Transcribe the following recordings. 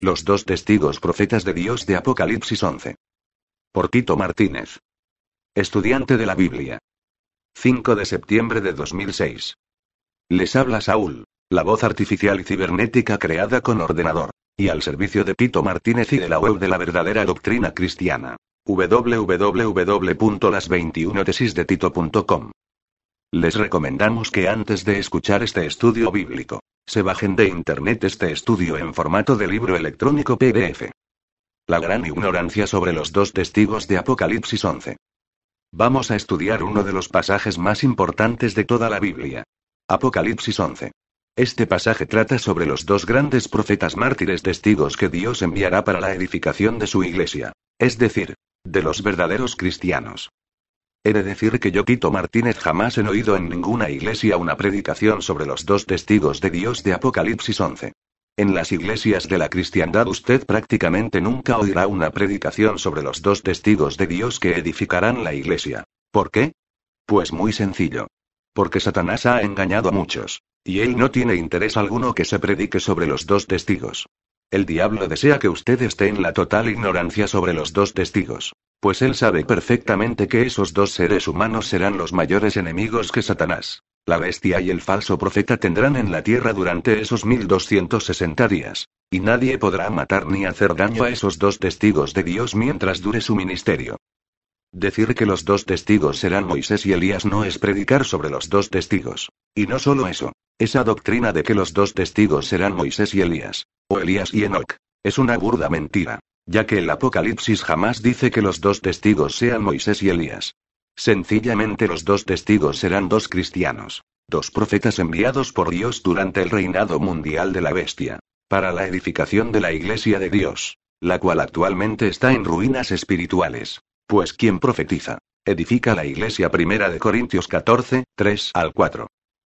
Los dos testigos profetas de Dios de Apocalipsis 11. Por Tito Martínez. Estudiante de la Biblia. 5 de septiembre de 2006. Les habla Saúl, la voz artificial y cibernética creada con ordenador, y al servicio de Tito Martínez y de la web de la verdadera doctrina cristiana. www.las21tesisdetito.com. Les recomendamos que antes de escuchar este estudio bíblico, se bajen de internet este estudio en formato de libro electrónico PDF. La gran ignorancia sobre los dos testigos de Apocalipsis 11. Vamos a estudiar uno de los pasajes más importantes de toda la Biblia. Apocalipsis 11. Este pasaje trata sobre los dos grandes profetas mártires testigos que Dios enviará para la edificación de su iglesia, es decir, de los verdaderos cristianos. He de decir que yo, Tito Martínez, jamás he oído en ninguna iglesia una predicación sobre los dos testigos de Dios de Apocalipsis 11. En las iglesias de la cristiandad usted prácticamente nunca oirá una predicación sobre los dos testigos de Dios que edificarán la iglesia. ¿Por qué? Pues muy sencillo. Porque Satanás ha engañado a muchos, y él no tiene interés alguno que se predique sobre los dos testigos. El diablo desea que usted esté en la total ignorancia sobre los dos testigos, pues él sabe perfectamente que esos dos seres humanos serán los mayores enemigos que Satanás, la bestia y el falso profeta tendrán en la tierra durante esos 1260 días, y nadie podrá matar ni hacer daño a esos dos testigos de Dios mientras dure su ministerio. Decir que los dos testigos serán Moisés y Elías no es predicar sobre los dos testigos. Y no solo eso, esa doctrina de que los dos testigos serán Moisés y Elías, o Elías y Enoc, es una burda mentira, ya que el Apocalipsis jamás dice que los dos testigos sean Moisés y Elías. Sencillamente los dos testigos serán dos cristianos, dos profetas enviados por Dios durante el reinado mundial de la bestia, para la edificación de la iglesia de Dios, la cual actualmente está en ruinas espirituales. Pues quien profetiza, edifica la iglesia. 1 Corintios 14, 3 al 4.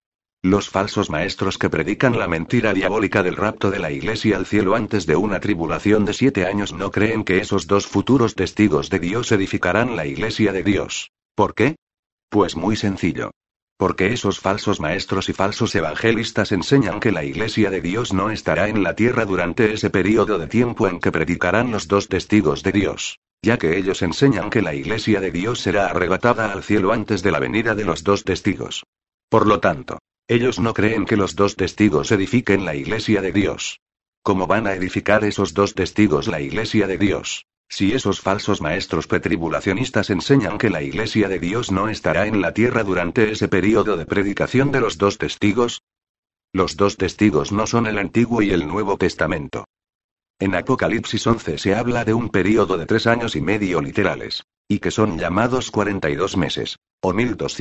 Los falsos maestros que predican la mentira diabólica del rapto de la iglesia al cielo antes de una tribulación de 7 años no creen que esos dos futuros testigos de Dios edificarán la iglesia de Dios. ¿Por qué? Pues muy sencillo. Porque esos falsos maestros y falsos evangelistas enseñan que la iglesia de Dios no estará en la tierra durante ese periodo de tiempo en que predicarán los dos testigos de Dios, ya que ellos enseñan que la iglesia de Dios será arrebatada al cielo antes de la venida de los dos testigos. Por lo tanto, ellos no creen que los dos testigos edifiquen la iglesia de Dios. ¿Cómo van a edificar esos dos testigos la iglesia de Dios, si esos falsos maestros pretribulacionistas enseñan que la iglesia de Dios no estará en la tierra durante ese periodo de predicación de los dos testigos? Los dos testigos no son el Antiguo y el Nuevo Testamento. En Apocalipsis 11 se habla de un período de 3 años y medio literales, y que son llamados 42 meses, o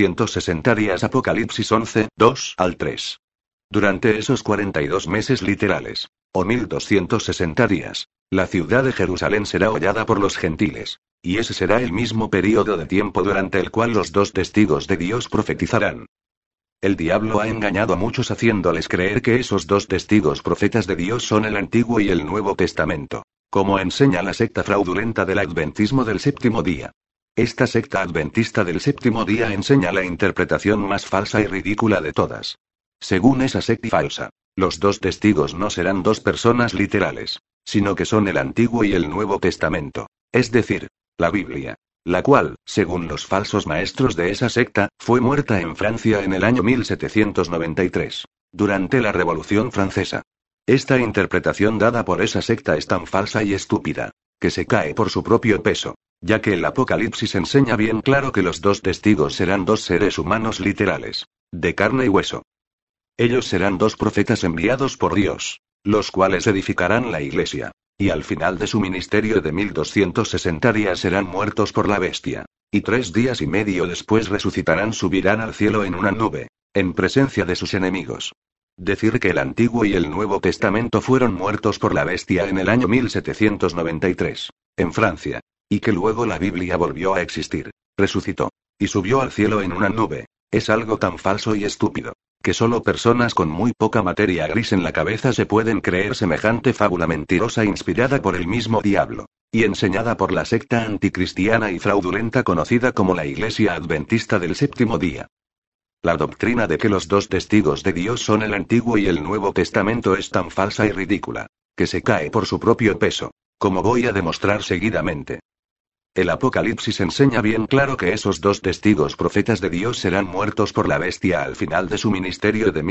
1260 días. Apocalipsis 11, 2 al 3. Durante esos 42 meses literales, o 1260 días, la ciudad de Jerusalén será hollada por los gentiles, y ese será el mismo período de tiempo durante el cual los dos testigos de Dios profetizarán. El diablo ha engañado a muchos haciéndoles creer que esos dos testigos profetas de Dios son el Antiguo y el Nuevo Testamento, como enseña la secta fraudulenta del adventismo del séptimo día. Esta secta adventista del séptimo día enseña la interpretación más falsa y ridícula de todas. Según esa secta falsa, los dos testigos no serán dos personas literales, sino que son el Antiguo y el Nuevo Testamento, es decir, la Biblia, la cual, según los falsos maestros de esa secta, fue muerta en Francia en el año 1793, durante la Revolución Francesa. Esta interpretación dada por esa secta es tan falsa y estúpida, que se cae por su propio peso, ya que el Apocalipsis enseña bien claro que los dos testigos serán dos seres humanos literales, de carne y hueso. Ellos serán dos profetas enviados por Dios, los cuales edificarán la iglesia, y al final de su ministerio de 1260 días serán muertos por la bestia, y 3 días y medio después resucitarán, subirán al cielo en una nube, en presencia de sus enemigos. Decir que el Antiguo y el Nuevo Testamento fueron muertos por la bestia en el año 1793, en Francia, y que luego la Biblia volvió a existir, resucitó, y subió al cielo en una nube, es algo tan falso y estúpido, que solo personas con muy poca materia gris en la cabeza se pueden creer semejante fábula mentirosa inspirada por el mismo diablo, y enseñada por la secta anticristiana y fraudulenta conocida como la Iglesia Adventista del Séptimo Día. La doctrina de que los dos testigos de Dios son el Antiguo y el Nuevo Testamento es tan falsa y ridícula, que se cae por su propio peso, como voy a demostrar seguidamente. El Apocalipsis enseña bien claro que esos dos testigos profetas de Dios serán muertos por la bestia al final de su ministerio de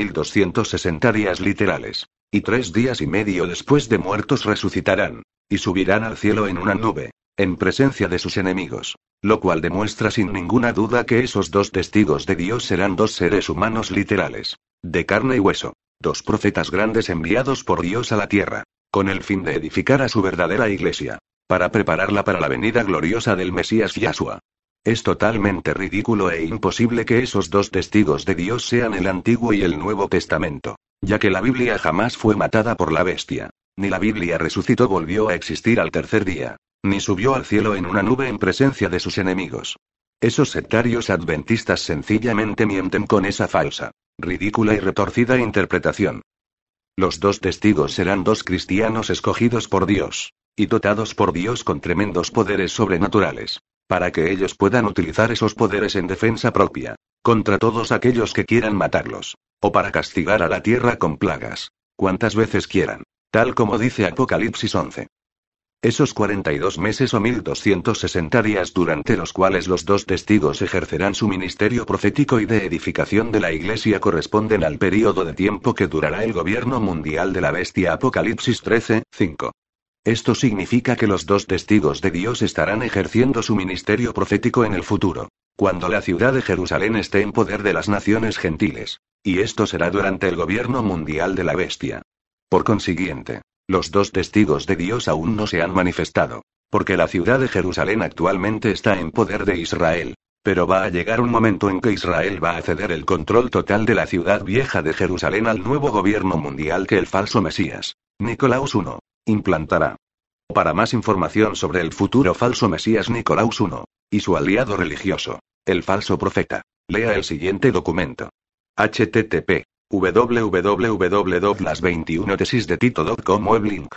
1260 días literales. Y 3 días y medio después de muertos resucitarán, y subirán al cielo en una nube, en presencia de sus enemigos. Lo cual demuestra sin ninguna duda que esos dos testigos de Dios serán dos seres humanos literales, de carne y hueso, dos profetas grandes enviados por Dios a la tierra, con el fin de edificar a su verdadera iglesia, para prepararla para la venida gloriosa del Mesías Yahshua. Es totalmente ridículo e imposible que esos dos testigos de Dios sean el Antiguo y el Nuevo Testamento, ya que la Biblia jamás fue matada por la bestia, ni la Biblia resucitó volvió a existir al tercer día, ni subió al cielo en una nube en presencia de sus enemigos. Esos sectarios adventistas sencillamente mienten con esa falsa, ridícula y retorcida interpretación. Los dos testigos serán dos cristianos escogidos por Dios, y dotados por Dios con tremendos poderes sobrenaturales, para que ellos puedan utilizar esos poderes en defensa propia, contra todos aquellos que quieran matarlos, o para castigar a la tierra con plagas, cuantas veces quieran, tal como dice Apocalipsis 11. Esos 42 meses o 1260 días durante los cuales los dos testigos ejercerán su ministerio profético y de edificación de la iglesia corresponden al período de tiempo que durará el gobierno mundial de la bestia. Apocalipsis 13, 5. Esto significa que los dos testigos de Dios estarán ejerciendo su ministerio profético en el futuro, cuando la ciudad de Jerusalén esté en poder de las naciones gentiles, y esto será durante el gobierno mundial de la bestia. Por consiguiente, los dos testigos de Dios aún no se han manifestado, porque la ciudad de Jerusalén actualmente está en poder de Israel, pero va a llegar un momento en que Israel va a ceder el control total de la ciudad vieja de Jerusalén al nuevo gobierno mundial que el falso Mesías, Nicolaus I, implantará. Para más información sobre el futuro falso Mesías Nicolaus I, y su aliado religioso, el falso profeta, lea el siguiente documento. http www.las21tesisdetito.com weblink.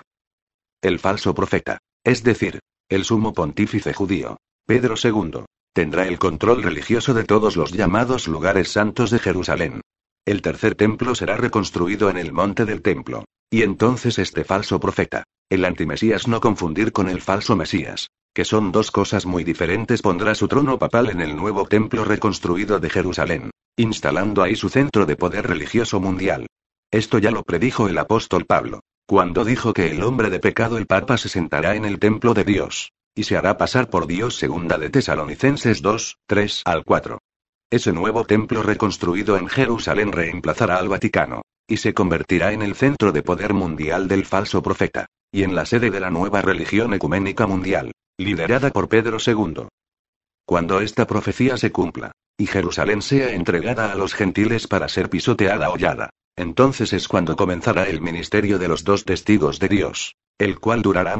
El falso profeta, es decir, el sumo pontífice judío, Pedro II, tendrá el control religioso de todos los llamados lugares santos de Jerusalén. El tercer templo será reconstruido en el monte del templo, y entonces este falso profeta, el antimesías, no confundir con el falso Mesías, que son dos cosas muy diferentes, pondrá su trono papal en el nuevo templo reconstruido de Jerusalén, instalando ahí su centro de poder religioso mundial. Esto ya lo predijo el apóstol Pablo, cuando dijo que el hombre de pecado, el Papa, se sentará en el templo de Dios, y se hará pasar por Dios. Segunda de Tesalonicenses 2, 3 al 4. Ese nuevo templo reconstruido en Jerusalén reemplazará al Vaticano, y se convertirá en el centro de poder mundial del falso profeta, y en la sede de la nueva religión ecuménica mundial, liderada por Pedro II. Cuando esta profecía se cumpla, y Jerusalén sea entregada a los gentiles para ser pisoteada o hollada, entonces es cuando comenzará el ministerio de los dos testigos de Dios, el cual durará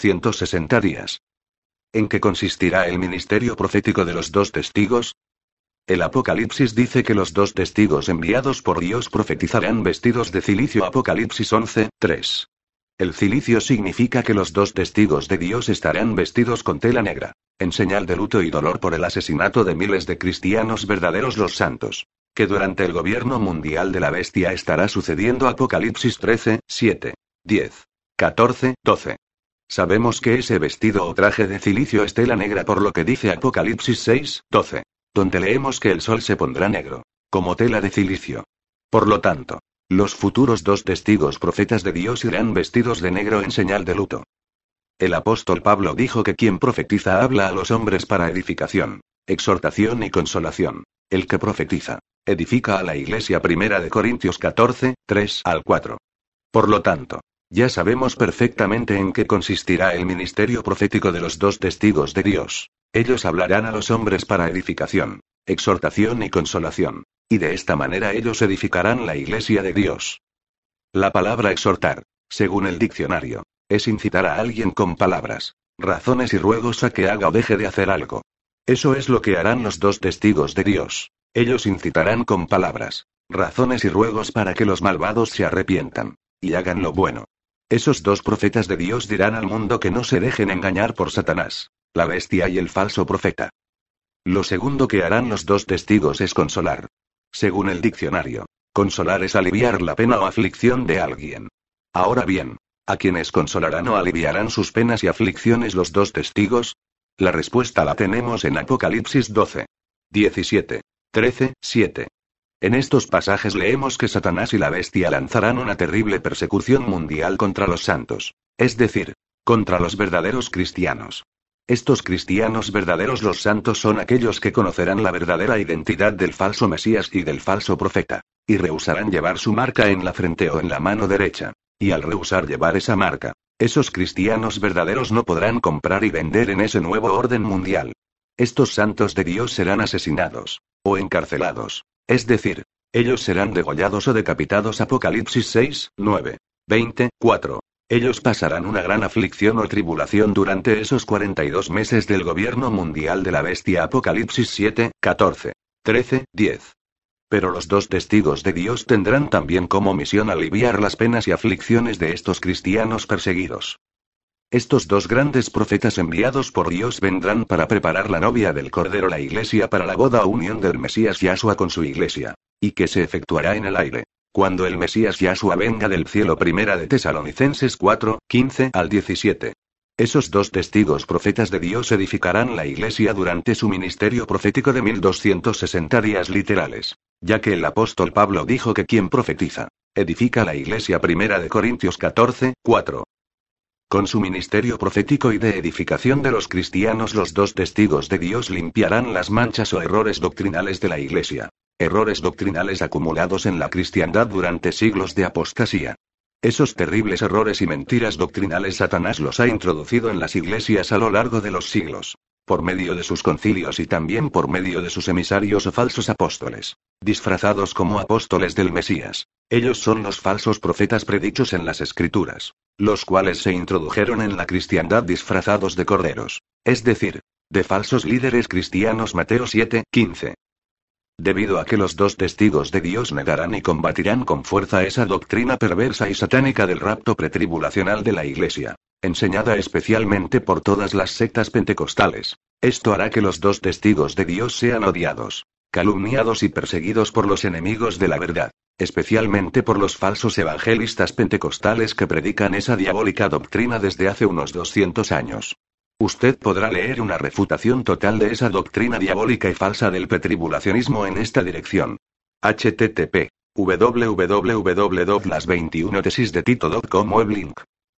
1260 días. ¿En qué consistirá el ministerio profético de los dos testigos? El Apocalipsis dice que los dos testigos enviados por Dios profetizarán vestidos de cilicio. Apocalipsis 11, 3. El cilicio significa que los dos testigos de Dios estarán vestidos con tela negra, en señal de luto y dolor por el asesinato de miles de cristianos verdaderos, los santos, que durante el gobierno mundial de la bestia estará sucediendo. Apocalipsis 13, 7, 10, 14, 12. Sabemos que ese vestido o traje de cilicio es tela negra por lo que dice Apocalipsis 6, 12, donde leemos que el sol se pondrá negro, como tela de cilicio. Por lo tanto, los futuros dos testigos profetas de Dios irán vestidos de negro en señal de luto. El apóstol Pablo dijo que quien profetiza habla a los hombres para edificación, exhortación y consolación. El que profetiza, edifica a la iglesia. Primera de Corintios 14, 3 al 4. Por lo tanto, ya sabemos perfectamente en qué consistirá el ministerio profético de los dos testigos de Dios. Ellos hablarán a los hombres para edificación, exhortación y consolación, y de esta manera ellos edificarán la iglesia de Dios. La palabra exhortar, según el diccionario, es incitar a alguien con palabras, razones y ruegos a que haga o deje de hacer algo. Eso es lo que harán los dos testigos de Dios. Ellos incitarán con palabras, razones y ruegos para que los malvados se arrepientan, y hagan lo bueno. Esos dos profetas de Dios dirán al mundo que no se dejen engañar por Satanás, la bestia y el falso profeta. Lo segundo que harán los dos testigos es consolar. Según el diccionario, consolar es aliviar la pena o aflicción de alguien. Ahora bien, ¿A quienes consolarán o aliviarán sus penas y aflicciones los dos testigos? La respuesta la tenemos en Apocalipsis 12. 17. 13, 7. En estos pasajes leemos que Satanás y la bestia lanzarán una terrible persecución mundial contra los santos, es decir, contra los verdaderos cristianos. Estos cristianos verdaderos, los santos, son aquellos que conocerán la verdadera identidad del falso Mesías y del falso profeta, y rehusarán llevar su marca en la frente o en la mano derecha. Y al rehusar llevar esa marca, esos cristianos verdaderos no podrán comprar y vender en ese nuevo orden mundial. Estos santos de Dios serán asesinados, o encarcelados, es decir, ellos serán degollados o decapitados. Apocalipsis 6, 9, 20, 4. Ellos pasarán una gran aflicción o tribulación durante esos 42 meses del gobierno mundial de la bestia. Apocalipsis 7, 14, 13, 10. Pero los dos testigos de Dios tendrán también como misión aliviar las penas y aflicciones de estos cristianos perseguidos. Estos dos grandes profetas enviados por Dios vendrán para preparar la novia del Cordero, la iglesia, para la boda o unión del Mesías Yahshua con su iglesia, y que se efectuará en el aire, cuando el Mesías Yahshua venga del cielo. Primera de Tesalonicenses 4, 15 al 17. Esos dos testigos profetas de Dios edificarán la iglesia durante su ministerio profético de 1260 días literales, ya que el apóstol Pablo dijo que quien profetiza, edifica la iglesia. Primera de Corintios 14, 4. Con su ministerio profético y de edificación de los cristianos, los dos testigos de Dios limpiarán las manchas o errores doctrinales de la iglesia, errores doctrinales acumulados en la cristiandad durante siglos de apostasía. Esos terribles errores y mentiras doctrinales Satanás los ha introducido en las iglesias a lo largo de los siglos, por medio de sus concilios y también por medio de sus emisarios o falsos apóstoles, disfrazados como apóstoles del Mesías. Ellos son los falsos profetas predichos en las Escrituras, los cuales se introdujeron en la cristiandad disfrazados de corderos, es decir, de falsos líderes cristianos. Mateo 7, 15. Debido a que los dos testigos de Dios negarán y combatirán con fuerza esa doctrina perversa y satánica del rapto pretribulacional de la iglesia, enseñada especialmente por todas las sectas pentecostales, esto hará que los dos testigos de Dios sean odiados, calumniados y perseguidos por los enemigos de la verdad, especialmente por los falsos evangelistas pentecostales que predican esa diabólica doctrina desde hace unos 200 años. Usted podrá leer una refutación total de esa doctrina diabólica y falsa del pretribulacionismo en esta dirección. http www.las21tesisdetito.com weblink.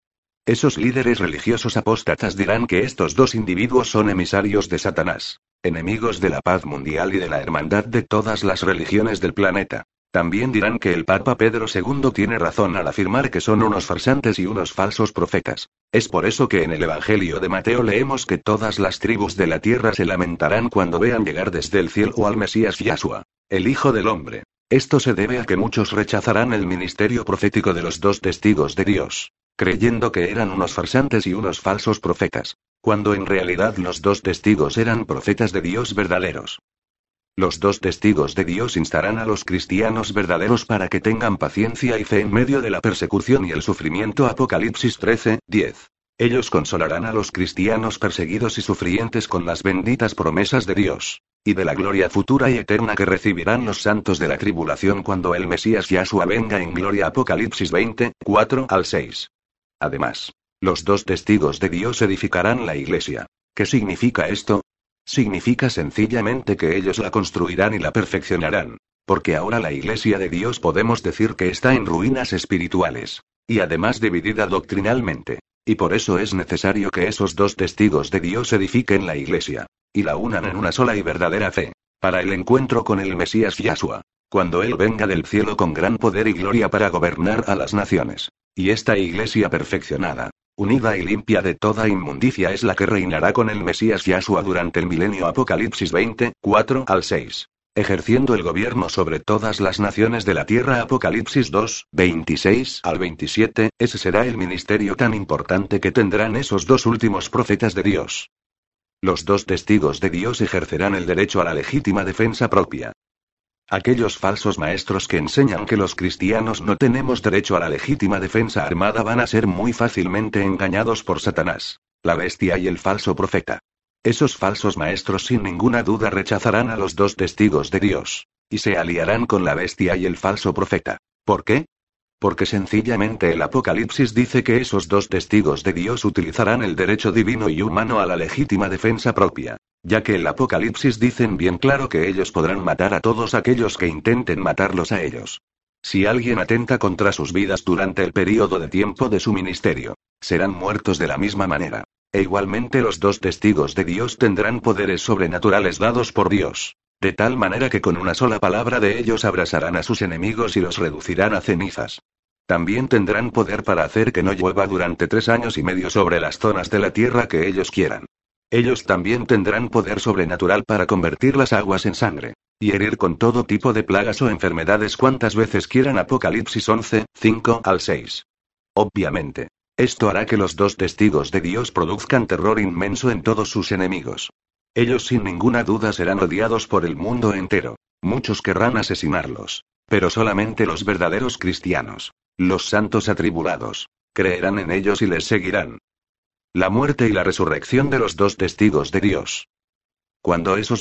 Esos líderes religiosos apóstatas dirán que estos dos individuos son emisarios de Satanás, enemigos de la paz mundial y de la hermandad de todas las religiones del planeta. También dirán que el Papa Pedro II tiene razón al afirmar que son unos farsantes y unos falsos profetas. Es por eso que en el Evangelio de Mateo leemos que todas las tribus de la tierra se lamentarán cuando vean llegar desde el cielo al Mesías Yahshua, el Hijo del Hombre. Esto se debe a que muchos rechazarán el ministerio profético de los dos testigos de Dios, creyendo que eran unos farsantes y unos falsos profetas, cuando en realidad los dos testigos eran profetas de Dios verdaderos. Los dos testigos de Dios instarán a los cristianos verdaderos para que tengan paciencia y fe en medio de la persecución y el sufrimiento. Apocalipsis 13, 10. Ellos consolarán a los cristianos perseguidos y sufrientes con las benditas promesas de Dios, y de la gloria futura y eterna que recibirán los santos de la tribulación cuando el Mesías Yahshua venga en gloria. Apocalipsis 20, 4 al 6. Además, los dos testigos de Dios edificarán la iglesia. ¿Qué significa esto? Significa sencillamente que ellos la construirán y la perfeccionarán, porque ahora la iglesia de Dios podemos decir que está en ruinas espirituales, y además dividida doctrinalmente, y por eso es necesario que esos dos testigos de Dios edifiquen la iglesia, y la unan en una sola y verdadera fe, para el encuentro con el Mesías Yahshua, cuando Él venga del cielo con gran poder y gloria para gobernar a las naciones, y esta iglesia perfeccionada, unida y limpia de toda inmundicia es la que reinará con el Mesías Yahshua durante el milenio. Apocalipsis 20, 4 al 6. Ejerciendo el gobierno sobre todas las naciones de la tierra. Apocalipsis 2, 26 al 27. Ese será el ministerio tan importante que tendrán esos dos últimos profetas de Dios. Los dos testigos de Dios ejercerán el derecho a la legítima defensa propia. Aquellos falsos maestros que enseñan que los cristianos no tenemos derecho a la legítima defensa armada van a ser muy fácilmente engañados por Satanás, la bestia y el falso profeta. Esos falsos maestros sin ninguna duda rechazarán a los dos testigos de Dios, y se aliarán con la bestia y el falso profeta. ¿Por qué? Porque sencillamente el Apocalipsis dice que esos dos testigos de Dios utilizarán el derecho divino y humano a la legítima defensa propia, ya que el Apocalipsis dicen bien claro que ellos podrán matar a todos aquellos que intenten matarlos a ellos. Si alguien atenta contra sus vidas durante el período de tiempo de su ministerio, serán muertos de la misma manera. E igualmente los dos testigos de Dios tendrán poderes sobrenaturales dados por Dios, de tal manera que con una sola palabra de ellos abrasarán a sus enemigos y los reducirán a cenizas. También tendrán poder para hacer que no llueva durante 3 años y medio sobre las zonas de la tierra que ellos quieran. Ellos también tendrán poder sobrenatural para convertir las aguas en sangre, y herir con todo tipo de plagas o enfermedades cuantas veces quieran. Apocalipsis 11, 5 al 6. Obviamente, esto hará que los dos testigos de Dios produzcan terror inmenso en todos sus enemigos. Ellos sin ninguna duda serán odiados por el mundo entero. Muchos querrán asesinarlos. Pero solamente los verdaderos cristianos, los santos atribulados, creerán en ellos y les seguirán. La muerte y la resurrección de los dos testigos de Dios. Cuando esos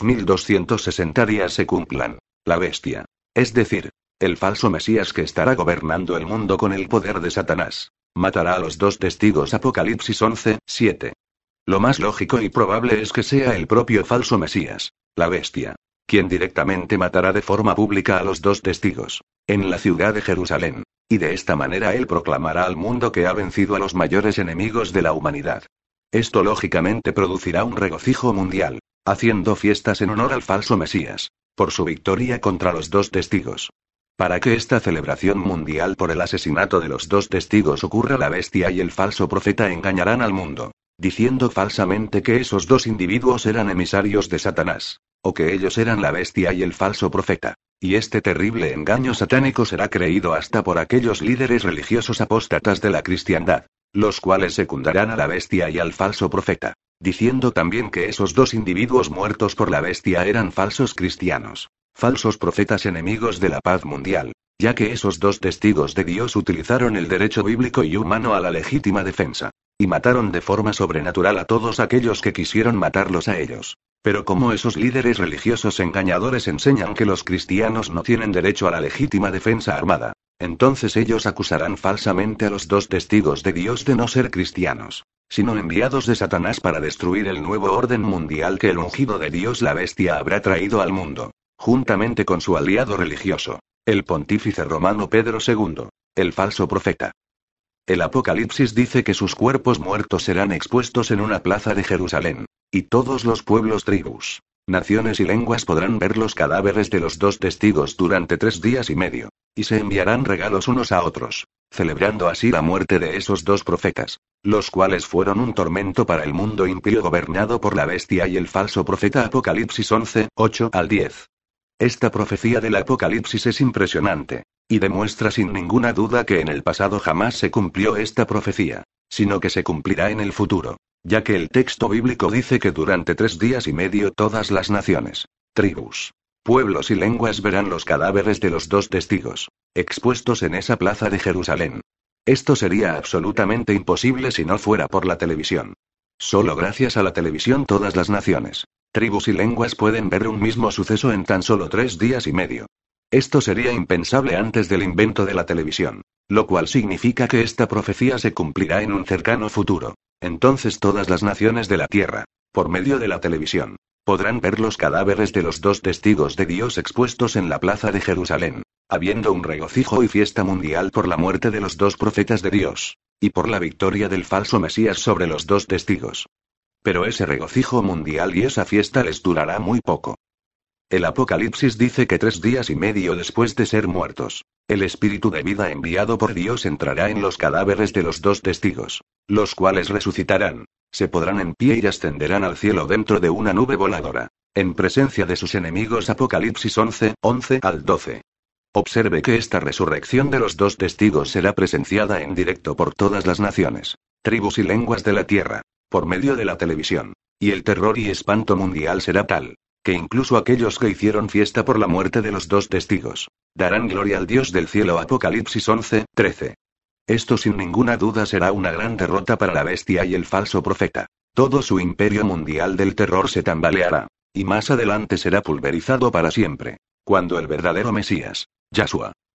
1260 días se cumplan, la bestia, es decir, el falso Mesías que estará gobernando el mundo con el poder de Satanás, matará a los dos testigos. Apocalipsis 11, 7. Lo más lógico y probable es que sea el propio falso Mesías, la bestia, quien directamente matará de forma pública a los dos testigos, en la ciudad de Jerusalén, y de esta manera él proclamará al mundo que ha vencido a los mayores enemigos de la humanidad. Esto lógicamente producirá un regocijo mundial, haciendo fiestas en honor al falso Mesías, por su victoria contra los dos testigos. Para que esta celebración mundial por el asesinato de los dos testigos ocurra, la bestia y el falso profeta engañarán al mundo, diciendo falsamente que esos dos individuos eran emisarios de Satanás, o que ellos eran la bestia y el falso profeta. Y este terrible engaño satánico será creído hasta por aquellos líderes religiosos apóstatas de la cristiandad, los cuales secundarán a la bestia y al falso profeta, diciendo también que esos dos individuos muertos por la bestia eran falsos cristianos, falsos profetas enemigos de la paz mundial, ya que esos dos testigos de Dios utilizaron el derecho bíblico y humano a la legítima defensa, y mataron de forma sobrenatural a todos aquellos que quisieron matarlos a ellos. Pero como esos líderes religiosos engañadores enseñan que los cristianos no tienen derecho a la legítima defensa armada, entonces ellos acusarán falsamente a los dos testigos de Dios de no ser cristianos, sino enviados de Satanás para destruir el nuevo orden mundial que el ungido de Dios, la bestia, habrá traído al mundo, juntamente con su aliado religioso, el pontífice romano Pedro II, el falso profeta. El Apocalipsis dice que sus cuerpos muertos serán expuestos en una plaza de Jerusalén, y todos los pueblos, tribus, naciones y lenguas podrán ver los cadáveres de los dos testigos durante 3 días y medio, y se enviarán regalos unos a otros, celebrando así la muerte de esos dos profetas, los cuales fueron un tormento para el mundo impío gobernado por la bestia y el falso profeta. Apocalipsis 11, 8 al 10. Esta profecía del Apocalipsis es impresionante, y demuestra sin ninguna duda que en el pasado jamás se cumplió esta profecía, sino que se cumplirá en el futuro, ya que el texto bíblico dice que durante 3 días y medio todas las naciones, tribus, pueblos y lenguas verán los cadáveres de los dos testigos, expuestos en esa plaza de Jerusalén. Esto sería absolutamente imposible si no fuera por la televisión. Solo gracias a la televisión todas las naciones, tribus y lenguas pueden ver un mismo suceso en tan solo 3 días y medio. Esto sería impensable antes del invento de la televisión, lo cual significa que esta profecía se cumplirá en un cercano futuro. Entonces todas las naciones de la tierra, por medio de la televisión, podrán ver los cadáveres de los dos testigos de Dios expuestos en la plaza de Jerusalén, habiendo un regocijo y fiesta mundial por la muerte de los dos profetas de Dios, y por la victoria del falso Mesías sobre los dos testigos. Pero ese regocijo mundial y esa fiesta les durará muy poco. El Apocalipsis dice que 3 días y medio después de ser muertos, el espíritu de vida enviado por Dios entrará en los cadáveres de los dos testigos, los cuales resucitarán, se podrán en pie y ascenderán al cielo dentro de una nube voladora, en presencia de sus enemigos. Apocalipsis 11, 11 al 12. Observe que esta resurrección de los dos testigos será presenciada en directo por todas las naciones, tribus y lenguas de la tierra, por medio de la televisión, y el terror y espanto mundial será tal, que incluso aquellos que hicieron fiesta por la muerte de los dos testigos, darán gloria al Dios del cielo. Apocalipsis 11, 13. Esto sin ninguna duda será una gran derrota para la bestia y el falso profeta. Todo su imperio mundial del terror se tambaleará, y más adelante será pulverizado para siempre, cuando el verdadero Mesías, Yahshua,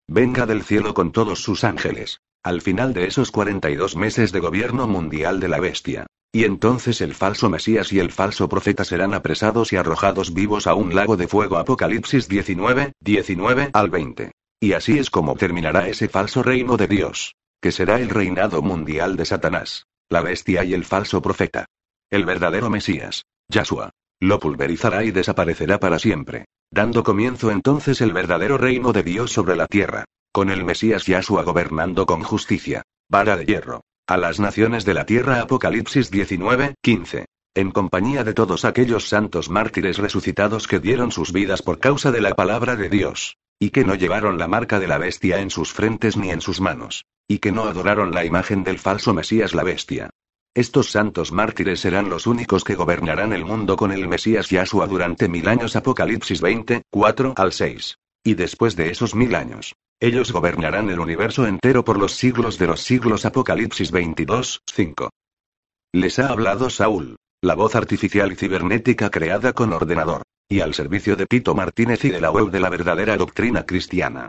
venga del cielo con todos sus ángeles, al final de esos 42 meses de gobierno mundial de la bestia. Y entonces el falso Mesías y el falso profeta serán apresados y arrojados vivos a un lago de fuego. Apocalipsis 19, 19 al 20. Y así es como terminará ese falso reino de Dios, que será el reinado mundial de Satanás, la bestia y el falso profeta. El verdadero Mesías, Yahshua, lo pulverizará y desaparecerá para siempre, dando comienzo entonces el verdadero reino de Dios sobre la tierra, con el Mesías Yahshua gobernando con justicia, vara de hierro, a las naciones de la tierra. Apocalipsis 19, 15. En compañía de todos aquellos santos mártires resucitados que dieron sus vidas por causa de la palabra de Dios, y que no llevaron la marca de la bestia en sus frentes ni en sus manos, y que no adoraron la imagen del falso Mesías la bestia. Estos santos mártires serán los únicos que gobernarán el mundo con el Mesías Yahshua durante 1000 años. Apocalipsis 20, 4 al 6. Y después de esos 1000 años, ellos gobernarán el universo entero por los siglos de los siglos. Apocalipsis 22, 5. Les ha hablado Saúl, la voz artificial y cibernética creada con ordenador, y al servicio de Tito Martínez y de la web de la verdadera doctrina cristiana.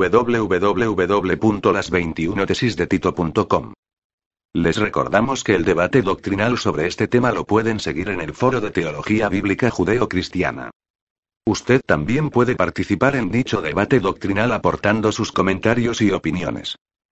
www.las21tesisdetito.com. Les recordamos que el debate doctrinal sobre este tema lo pueden seguir en el foro de Teología Bíblica Judeo-Cristiana. Usted también puede participar en dicho debate doctrinal aportando sus comentarios y opiniones.